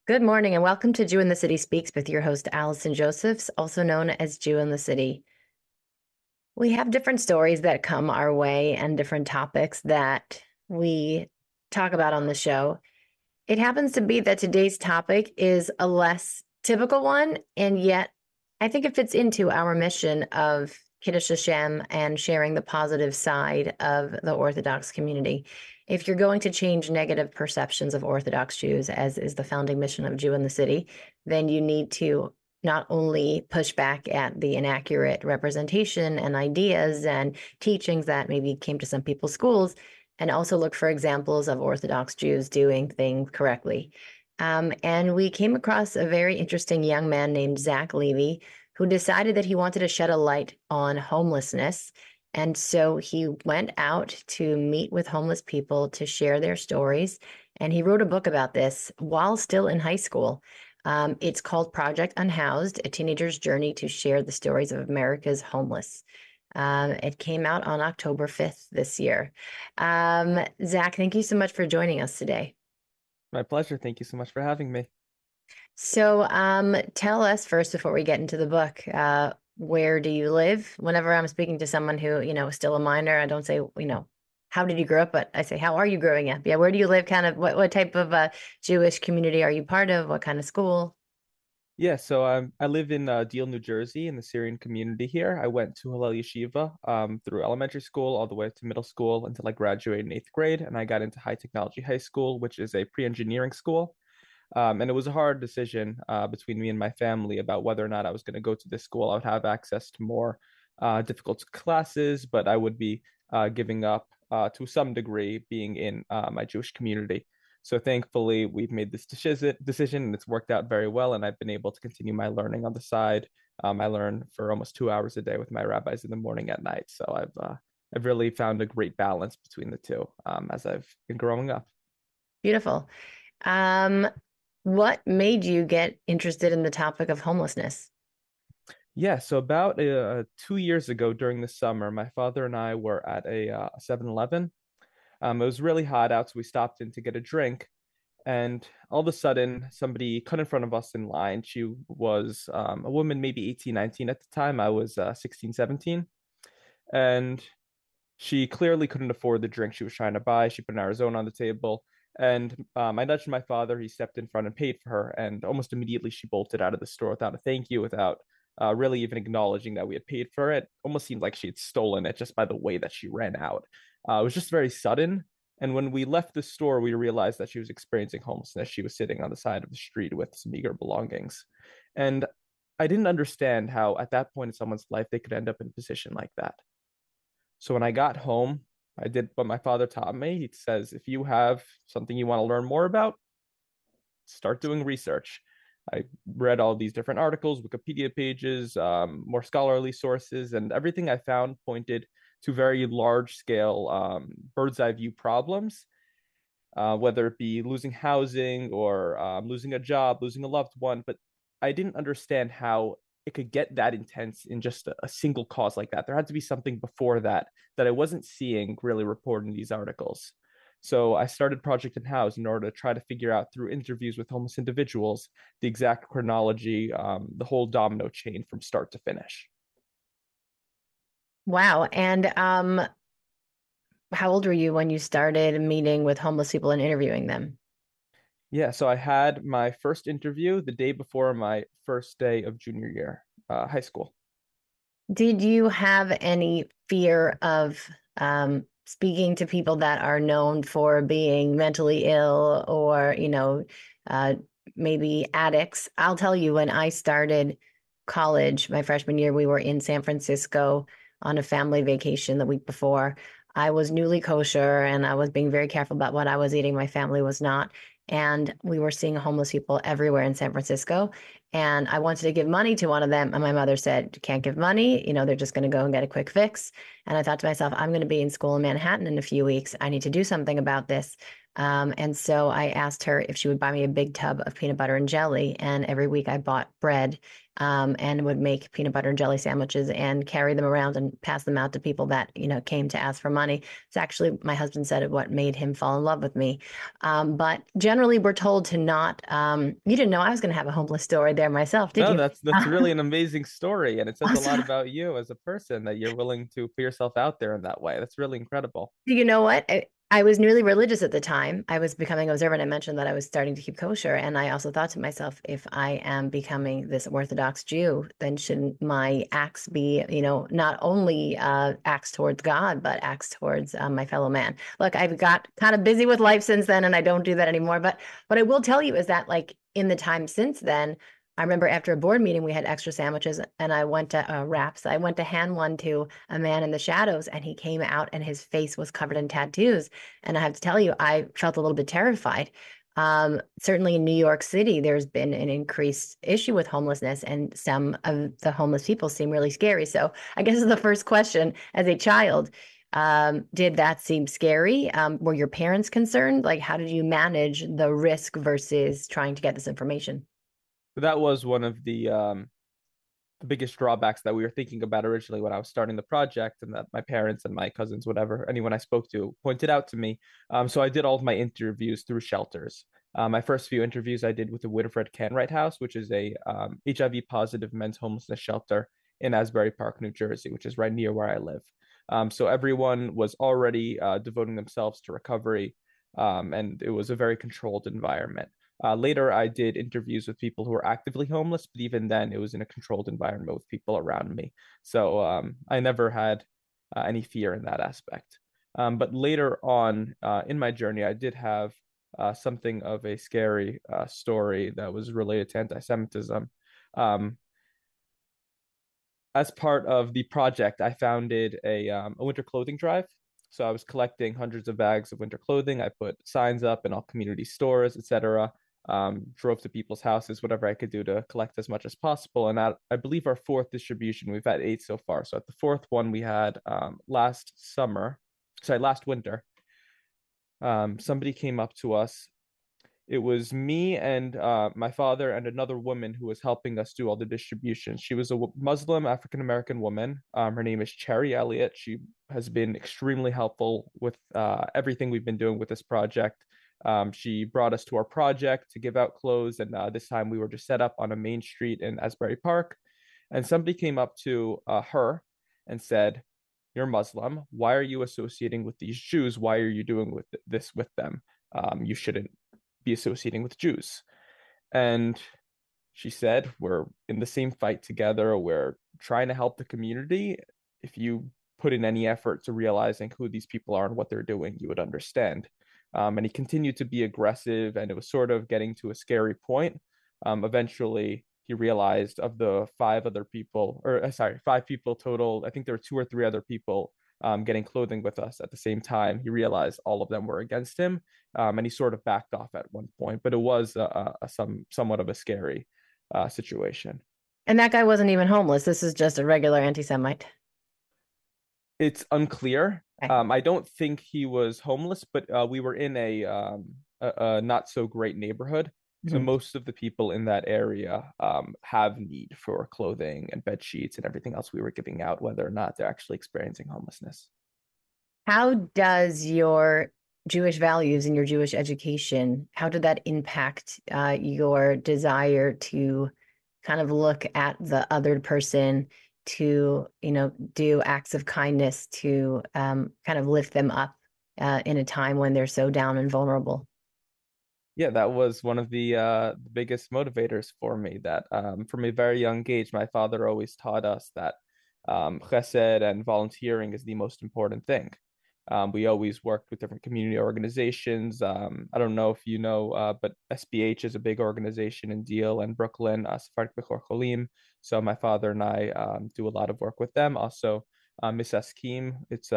Good morning and welcome to Jew in the City Speaks with your host, Allison Josephs, also known as Jew in the City. We have different stories that come our way and different topics that we talk about on the show. It happens to be that today's topic is a less typical one, and yet I think it fits into our mission of Kiddush Hashem and sharing the positive side of the Orthodox community. If you're going to change negative perceptions of Orthodox Jews, as is the founding mission of Jew in the City, then you need to not only push back at the inaccurate representation and ideas and teachings that maybe came to some people's schools, and also look for examples of Orthodox Jews doing things correctly. And we came across a very interesting young man named Zach Levy who decided that he wanted to shed a light on homelessness. And so he went out to meet with homeless people to share their stories. And he wrote a book about this while still in high school. It's called Project Unhoused, A Teenager's Journey to Share the Stories of America's Homeless. It came out on October 5th this year. Zach, thank you so much for joining us today. My pleasure. Thank you so much for having me. So, tell us first before we get into the book, where do you live? Whenever I'm speaking to someone who, is still a minor, I don't say, how did you grow up? But I say, how are you growing up? Yeah, where do you live? Kind of what type of Jewish community are you part of? What kind of school? I live in Deal, New Jersey, in the Syrian community here. I went to Hillel Yeshiva through elementary school all the way to middle school until I graduated in eighth grade, and I got into High Technology High School, which is a pre-engineering school. And it was a hard decision between me and my family about whether or not I was going to go to this school. I would have access to more difficult classes, but I would be giving up to some degree being in my Jewish community. So thankfully, we've made this decision and it's worked out very well. And I've been able to continue my learning on the side. I learn for almost 2 hours a day with my rabbis in the morning at night. So I've really found a great balance between the two as I've been growing up. Beautiful. Um, what made you get interested in the topic of homelessness? Yeah, so about 2 years ago during the summer, my father and I were at a 7-Eleven. It was really hot out, so we stopped in to get a drink. And all of a sudden, somebody cut in front of us in line. She was a woman, maybe 18, 19 at the time. I was 16, 17. And she clearly couldn't afford the drink she was trying to buy. She put an Arizona on the table. And I nudged my father. He stepped in front and paid for her. And almost immediately, she bolted out of the store without a thank you, without really even acknowledging that we had paid for it. Almost seemed like she had stolen it just by the way that she ran out. It was just very sudden. And when we left the store, we realized that she was experiencing homelessness. She was sitting on the side of the street with some meager belongings. And I didn't understand how, at that point in someone's life, they could end up in a position like that. So when I got home, I did what my father taught me. He says, if you have something you want to learn more about, start doing research. I read all these different articles, Wikipedia pages, more scholarly sources, and everything I found pointed to very large scale bird's eye view problems, whether it be losing housing or losing a job, losing a loved one. But I didn't understand how it could get that intense in just a single cause like that. There had to be something before that that I wasn't seeing really reported in these articles. So I started Project Unhoused in order to try to figure out through interviews with homeless individuals the exact chronology, the whole domino chain from start to finish. Wow. And how old were you when you started meeting with homeless people and interviewing them? Yeah, so I had my first interview the day before my first day of junior year, high school. Did you have any fear of speaking to people that are known for being mentally ill or, uh, maybe addicts? I'll tell you, when I started college, my freshman year, we were in San Francisco on a family vacation the week before. I was newly kosher and I was being very careful about what I was eating. My family was not. And we were seeing homeless people everywhere in San Francisco. And I wanted to give money to one of them. And my mother said, "You can't give money. They're just going to go and get a quick fix." And I thought to myself, I'm going to be in school in Manhattan in a few weeks. I need to do something about this. And so I asked her if she would buy me a big tub of peanut butter and jelly. And every week I bought bread and would make peanut butter and jelly sandwiches and carry them around and pass them out to people that, came to ask for money. It's actually, my husband said, what made him fall in love with me. But generally, we're told to not, you didn't know I was going to have a homeless story there myself, did No, you? that's really an amazing story, and it says a lot Awesome. about you as a person that you're willing to put yourself out there in that way. That's really incredible. You know what? I was newly religious at the time. I was becoming observant. I mentioned that I was starting to keep kosher. And I also thought to myself, if I am becoming this Orthodox Jew, then shouldn't my acts be, not only acts towards God, but acts towards my fellow man? Look, I've got kind of busy with life since then, and I don't do that anymore. But what I will tell you is that, like, in the time since then, I remember after a board meeting, we had extra sandwiches, and I went to wraps. I went to hand one to a man in the shadows, and he came out, and his face was covered in tattoos. And I have to tell you, I felt a little bit terrified. Certainly in New York City, there's been an increased issue with homelessness, and some of the homeless people seem really scary. So I guess the first question as a child, did that seem scary? Were your parents concerned? Like, how did you manage the risk versus trying to get this information? That was one of the biggest drawbacks that we were thinking about originally when I was starting the project, and that my parents and my cousins, whatever, anyone I spoke to, pointed out to me. So I did all of my interviews through shelters. My first few interviews I did with the Winifred Canright House, which is a HIV positive men's homelessness shelter in Asbury Park, New Jersey, which is right near where I live. So everyone was already devoting themselves to recovery, and it was a very controlled environment. Later, I did interviews with people who were actively homeless, but even then, it was in a controlled environment with people around me. So I never had any fear in that aspect. But later on in my journey, I did have something of a scary story that was related to anti-Semitism. Um, as part of the project, I founded a winter clothing drive. So I was collecting hundreds of bags of winter clothing. I put signs up in all community stores, etc. Drove to people's houses, whatever I could do to collect as much as possible. And I believe our fourth distribution, we've had 8 so far. So at the fourth one we had last winter, somebody came up to us. It was me and my father and another woman who was helping us do all the distribution. She was a Muslim African American woman. Her name is Cherry Elliott. She has been extremely helpful with everything we've been doing with this project. She brought us to our project to give out clothes, and this time we were just set up on a main street in Asbury Park. And somebody came up to her and said, "You're Muslim. Why are you associating with these Jews? Why are you doing this with them? You shouldn't be associating with Jews." And she said, "We're in the same fight together. We're trying to help the community. If you put in any effort to realizing who these people are and what they're doing, you would understand." And he continued to be aggressive, and it was sort of getting to a scary point. Eventually, he realized of the 5 other people, or sorry, 5 people total. I think there were 2 or 3 other people getting clothing with us at the same time. He realized all of them were against him, and he sort of backed off at one point. But it was somewhat of a scary situation. And that guy wasn't even homeless. This is just a regular anti-Semite. It's unclear. Okay. I don't think he was homeless, but we were in a not so great neighborhood. So Mhm. most of the people in that area have need for clothing and bed sheets and everything else we were giving out, whether or not they're actually experiencing homelessness. How does your Jewish values and your Jewish education, how did that impact your desire to kind of look at the other person, to, do acts of kindness to kind of lift them up in a time when they're so down and vulnerable? Yeah, that was one of the biggest motivators for me. That from a very young age, my father always taught us that chesed and volunteering is the most important thing. We always worked with different community organizations. I don't know if you know, but SBH is a big organization in Deal and Brooklyn, Sephardic Bechor Cholim. So my father and I do a lot of work with them. Also, Miss Eskim,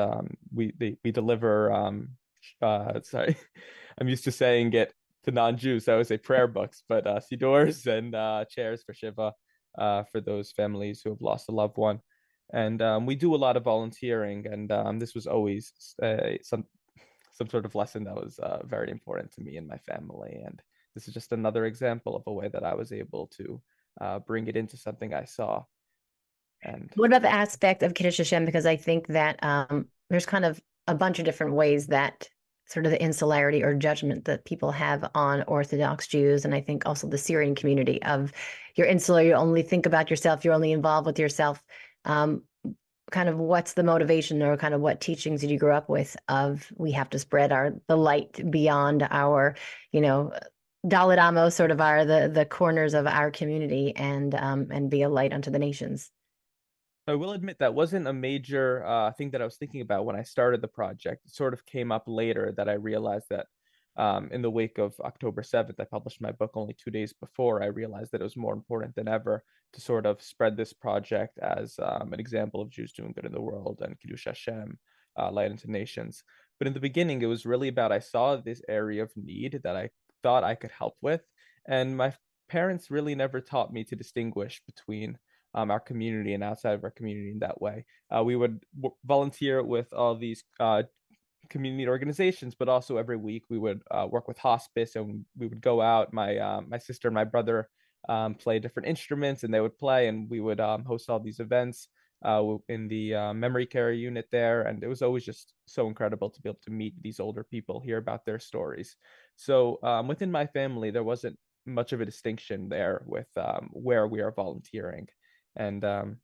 we deliver. Sorry, I'm used to saying it to non-Jews. I would say prayer books, but sidurs and chairs for Shiva for those families who have lost a loved one. And we do a lot of volunteering, and this was always some sort of lesson that was very important to me and my family. And this is just another example of a way that I was able to bring it into something I saw. And What about the aspect of Kiddush Hashem? Because I think that there's kind of a bunch of different ways that sort of the insularity or judgment that people have on Orthodox Jews, and I think also the Syrian community of you're insular, you only think about yourself, you're only involved with yourself. Um, Kind of what's the motivation or kind of what teachings did you grow up with of we have to spread the light beyond our, you know, Dalit Amos, sort of our the corners of our community and be a light unto the nations. I will admit that wasn't a major thing that I was thinking about when I started the project. It sort of came up later that I realized that in the wake of October 7th, I published my book only 2 days before. I realized that it was more important than ever to sort of spread this project as an example of Jews doing good in the world and Kiddush Hashem, light into nations. But in the beginning, it was really about I saw this area of need that I thought I could help with. And my parents really never taught me to distinguish between our community and outside of our community in that way. We would volunteer with all these community organizations, but also every week we would work with hospice, and we would go out. My sister and my brother play different instruments, and they would play, and we would host all these events in the memory care unit there, and it was always just so incredible to be able to meet these older people, hear about their stories. So within my family, there wasn't much of a distinction there with where we are volunteering, and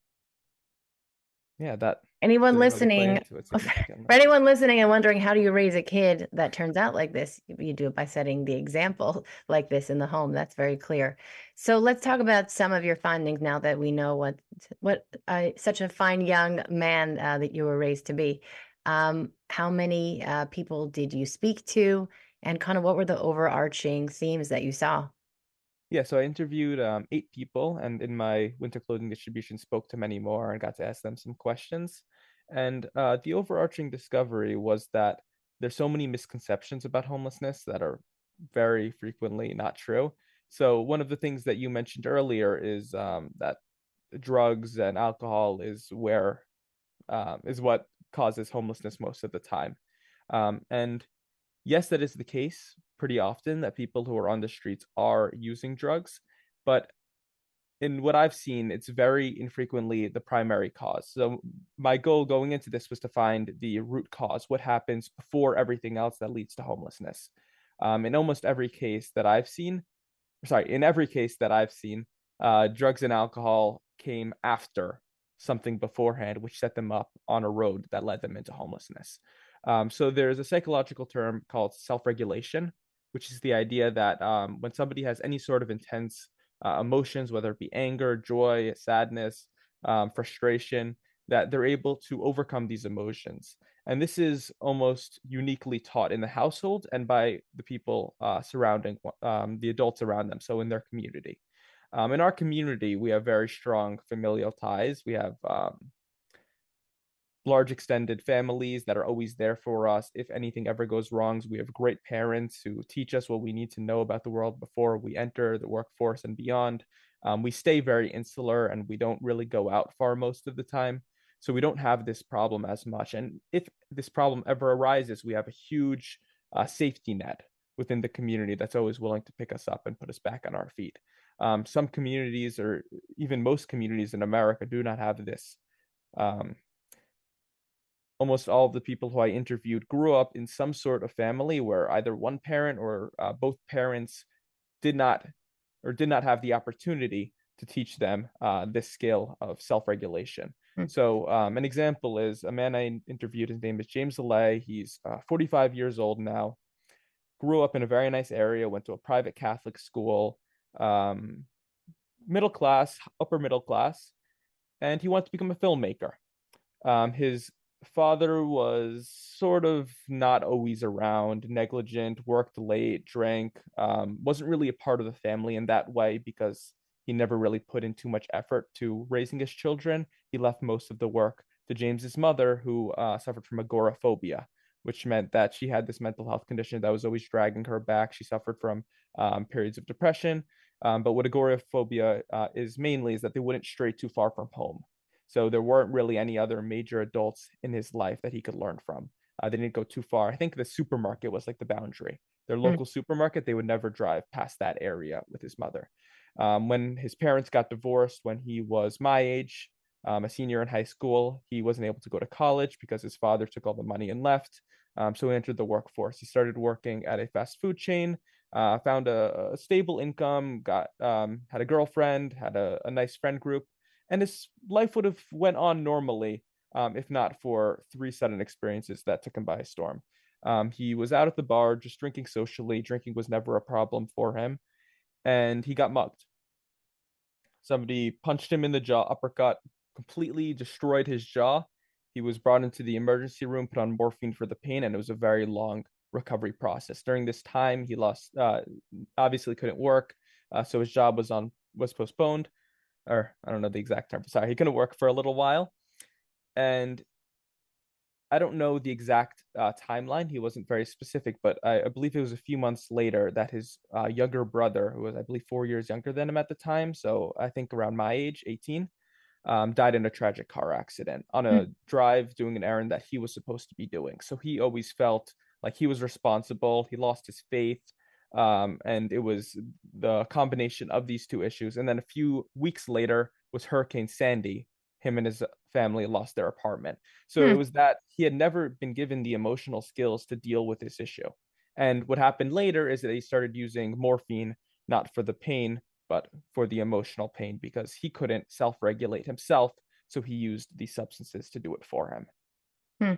yeah, that Anyone didn't really play listening, into it for significantly. anyone listening and wondering how do you raise a kid that turns out like this, you do it by setting the example like this in the home. That's very clear. So let's talk about some of your findings now that we know what such a fine young man that you were raised to be. How many people did you speak to, and kind of what were the overarching themes that you saw? Yeah, so I interviewed 8 people, and in my winter clothing distribution, spoke to many more and got to ask them some questions. And the overarching discovery was that there's so many misconceptions about homelessness that are very frequently not true. So one of the things that you mentioned earlier is that drugs and alcohol is what causes homelessness most of the time. And yes, that is the case pretty often that people who are on the streets are using drugs, but in what I've seen, it's very infrequently the primary cause. So my goal going into this was to find the root cause, what happens before everything else that leads to homelessness. In almost every case that I've seen, sorry, in every case that I've seen, drugs and alcohol came after something beforehand, which set them up on a road that led them into homelessness. So there's a psychological term called self-regulation, which is the idea that when somebody has any sort of intense emotions, whether it be anger, joy, sadness, frustration, that they're able to overcome these emotions. And this is almost uniquely taught in the household and by the people surrounding the adults around them, so in their community. In our community, we have very strong familial ties. We have large extended families that are always there for us if anything ever goes wrong. We have great parents who teach us what we need to know about the world before we enter the workforce and beyond. We stay very insular and we don't really go out far most of the time. So we don't have this problem as much. And if this problem ever arises, we have a huge safety net within the community that's always willing to pick us up and put us back on our feet. Some communities, or even most communities in America, do not have this. Almost all of the people who I interviewed grew up in some sort of family where either one parent or both parents did not have the opportunity to teach them this skill of self-regulation. Hmm. So an example is a man I interviewed. His name is James Allay. He's 45 years old now. Grew up in a very nice area. Went to a private Catholic school. Middle class, upper middle class, and he wanted to become a filmmaker. His father was sort of not always around, negligent, worked late, drank, wasn't really a part of the family in that way because he never really put in too much effort to raising his children. He left most of the work to James's mother, who suffered from agoraphobia, which meant that she had this mental health condition that was always dragging her back. She suffered from periods of depression. But what agoraphobia is mainly is that they wouldn't stray too far from home. So there weren't really any other major adults in his life that he could learn from. They didn't go too far. I think the supermarket was like the boundary. Their Hmm. local supermarket, they would never drive past that area with his mother. When his parents got divorced, when he was my age, a senior in high school, he wasn't able to go to college because his father took all the money and left. So he entered the workforce. He started working at a fast food chain, found a stable income, got had a girlfriend, had a nice friend group, and his life would have went on normally, if not for three sudden experiences that took him by storm. He was out at the bar just drinking socially. Drinking was never a problem for him, and he got mugged. Somebody punched him in the jaw, uppercut, completely destroyed his jaw. He was brought into the emergency room, put on morphine for the pain, and it was a very long recovery process. During this time, he lost, obviously couldn't work, so his job was postponed, or I don't know the exact term. Sorry, he couldn't work for a little while, and I don't know the exact timeline. He wasn't very specific, but I believe it was a few months later that his younger brother, who was, I believe, 4 years younger than him at the time, so I think around my age, 18, died in a tragic car accident on a drive doing an errand that he was supposed to be doing. So he always felt like he was responsible. He lost his faith. And it was the combination of these two issues. And then a few weeks later was Hurricane Sandy. Him and his family lost their apartment. So it Hmm. was that he had never been given the emotional skills to deal with this issue. And what happened later is that he started using morphine, not for the pain, but for the emotional pain because he couldn't self regulate himself. So he used these substances to do it for him. Hmm.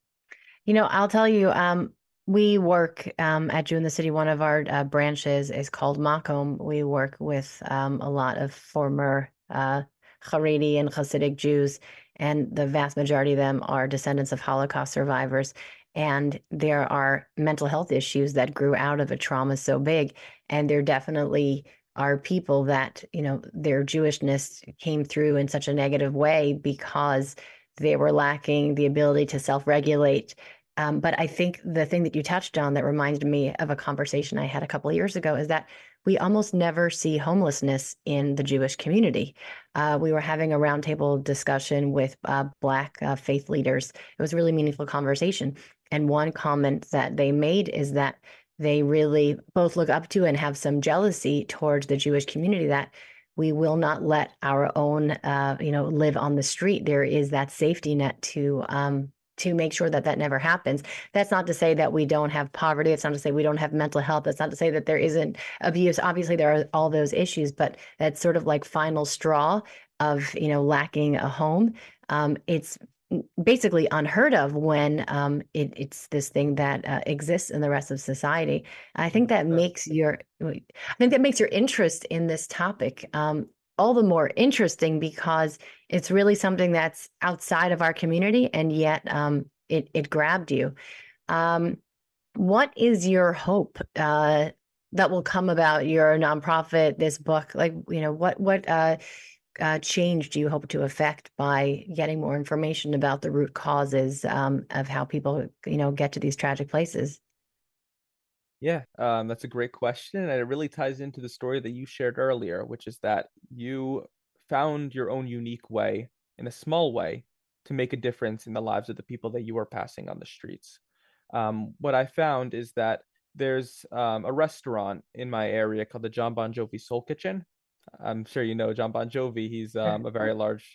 I'll tell you, we work at Jew in the City. One of our branches is called Makom. We work with a lot of former Haredi and Hasidic Jews, and the vast majority of them are descendants of Holocaust survivors. And there are mental health issues that grew out of a trauma so big. And there definitely are people that, their Jewishness came through in such a negative way because they were lacking the ability to self-regulate. But I think the thing that you touched on that reminded me of a conversation I had a couple of years ago is that we almost never see homelessness in the Jewish community. We were having a roundtable discussion with Black faith leaders. It was a really meaningful conversation. And one comment that they made is that they really both look up to and have some jealousy towards the Jewish community that we will not let our own, live on the street. There is that safety net to make sure that that never happens. That's not to say that we don't have poverty. It's not to say we don't have mental health. That's not to say that there isn't abuse. Obviously, there are all those issues, but that's sort of like final straw of, lacking a home. It's basically unheard of when it's this thing that exists in the rest of society. I think that makes your interest in this topic all the more interesting because it's really something that's outside of our community, and yet it grabbed you. Um, what is your hope that will come about your nonprofit, this book? Like, what change do you hope to affect by getting more information about the root causes of how people, get to these tragic places? Yeah, that's a great question. And it really ties into the story that you shared earlier, which is that you found your own unique way, in a small way, to make a difference in the lives of the people that you are passing on the streets. What I found is that there's a restaurant in my area called the John Bon Jovi Soul Kitchen. I'm sure you know John Bon Jovi. He's a very large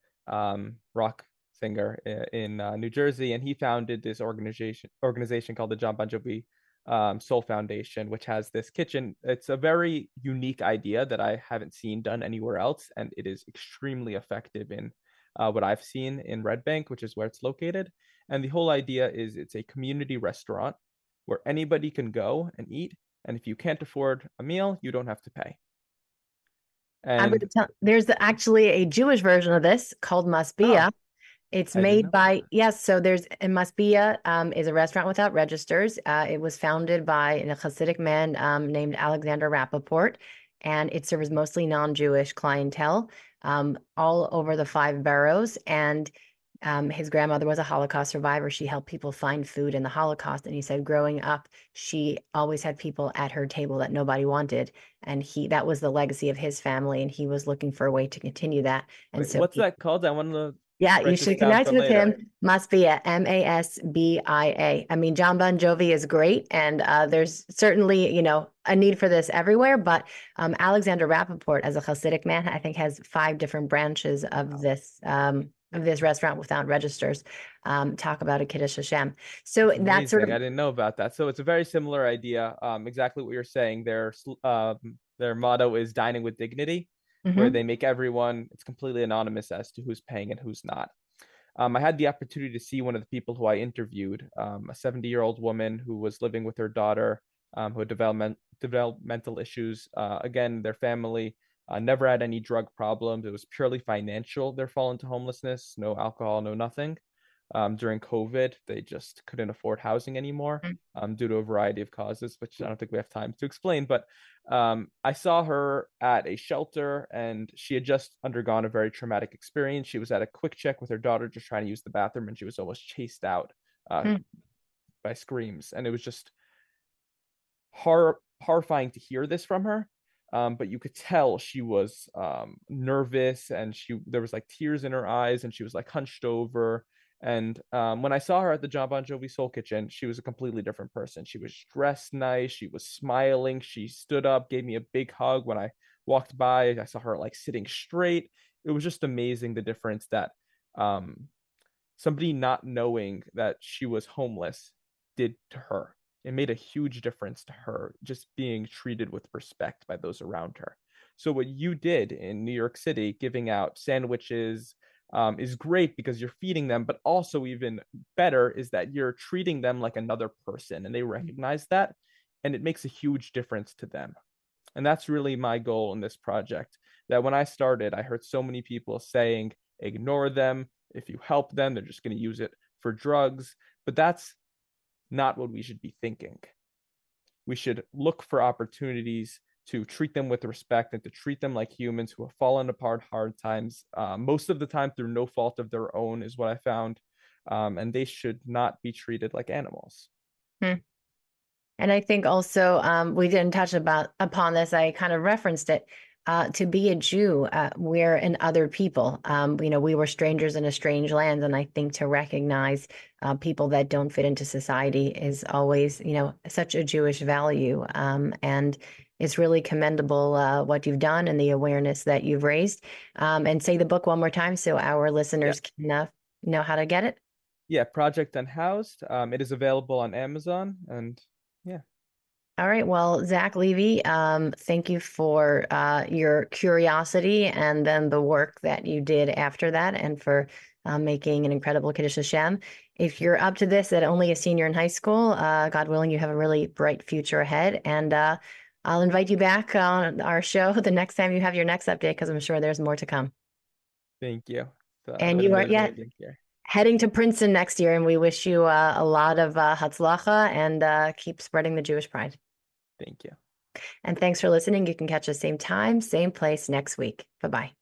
rock singer in New Jersey, and he founded this organization called the John Bon Jovi Soul Foundation, which has this kitchen. It's a very unique idea that I haven't seen done anywhere else, and it is extremely effective in what I've seen in Red Bank, which is where it's located. And the whole idea is it's a community restaurant where anybody can go and eat, and if you can't afford a meal, you don't have to pay. I'm going And to tell, there's actually a Jewish version of this called oh, Masbia. It's I didn't made know about by, that. yes, so there's a Masbia is a restaurant without registers. It was founded by a Hasidic man named Alexander Rappaport, and it serves mostly non-Jewish clientele all over the five boroughs. And His grandmother was a Holocaust survivor. She helped people find food in the Holocaust. And he said growing up, she always had people at her table that nobody wanted. And that was the legacy of his family. And he was looking for a way to continue that. And Wait, so what's that called? I want to yeah, you write this should down connect for with later. him. Masbia, Masbia. I mean, John Bon Jovi is great, and there's certainly, a need for this everywhere. But Alexander Rappaport, as a Hasidic man, I think has 5 different branches of this restaurant without registers. Talk about a Kiddush Hashem. So That's that's sort amazing. of I didn't know about that. So it's a very similar idea. Exactly what you're saying. Their motto is dining with dignity, where mhm. they make everyone, it's completely anonymous as to who's paying and who's not. I had the opportunity to see one of the people who I interviewed, a 70-year-old woman who was living with her daughter, who had developmental issues. Again, their family never had any drug problems. It was purely financial. Their fall into homelessness, no alcohol, no nothing. During COVID, they just couldn't afford housing anymore due to a variety of causes, which I don't think we have time to explain. But I saw her at a shelter and she had just undergone a very traumatic experience. She was at a quick check with her daughter, just trying to use the bathroom, and she was almost chased out uh, Mm. by screams. And it was just horrifying to hear this from her. But you could tell she was nervous and there was like tears in her eyes and she was like hunched over. And when I saw her at the John Bon Jovi Soul Kitchen, she was a completely different person. She was dressed nice. She was smiling. She stood up, gave me a big hug when I walked by. I saw her like sitting straight. It was just amazing the difference that um, somebody not knowing that she was homeless did to her. It made a huge difference to her just being treated with respect by those around her. So, what you did in New York City, giving out sandwiches, is great because you're feeding them, but also, even better, is that you're treating them like another person and they recognize that. And it makes a huge difference to them. And that's really my goal in this project. That when I started, I heard so many people saying, ignore them. If you help them, they're just going to use it for drugs. But that's not what we should be thinking. We should look for opportunities to treat them with respect and to treat them like humans who have fallen apart hard times, most of the time through no fault of their own, is what I found. And they should not be treated like animals. Hmm. And I think also we didn't touch upon this. I kind of referenced it. To be a Jew, we're an other people. We were strangers in a strange land, and I think to recognize people that don't fit into society is always, such a Jewish value. And it's really commendable what you've done and the awareness that you've raised. And say the book one more time so our Yeah. listeners can know how to get it. Yeah. Project Unhoused. It is available on Amazon. And yeah, All right. Well, Zach Levy, thank you for your curiosity and then the work that you did after that and for making an incredible Kiddush Hashem. If you're up to this at only a senior in high school, God willing, you have a really bright future ahead. And I'll invite you back on our show the next time you have your next update because I'm sure there's more to come. thank you. It's And been you are, amazing yeah, being here. heading to Princeton next year, and we wish you a lot of Hatzlacha and keep spreading the Jewish pride. Thank you. And thanks for listening. You can catch us same time, same place next week. Bye bye.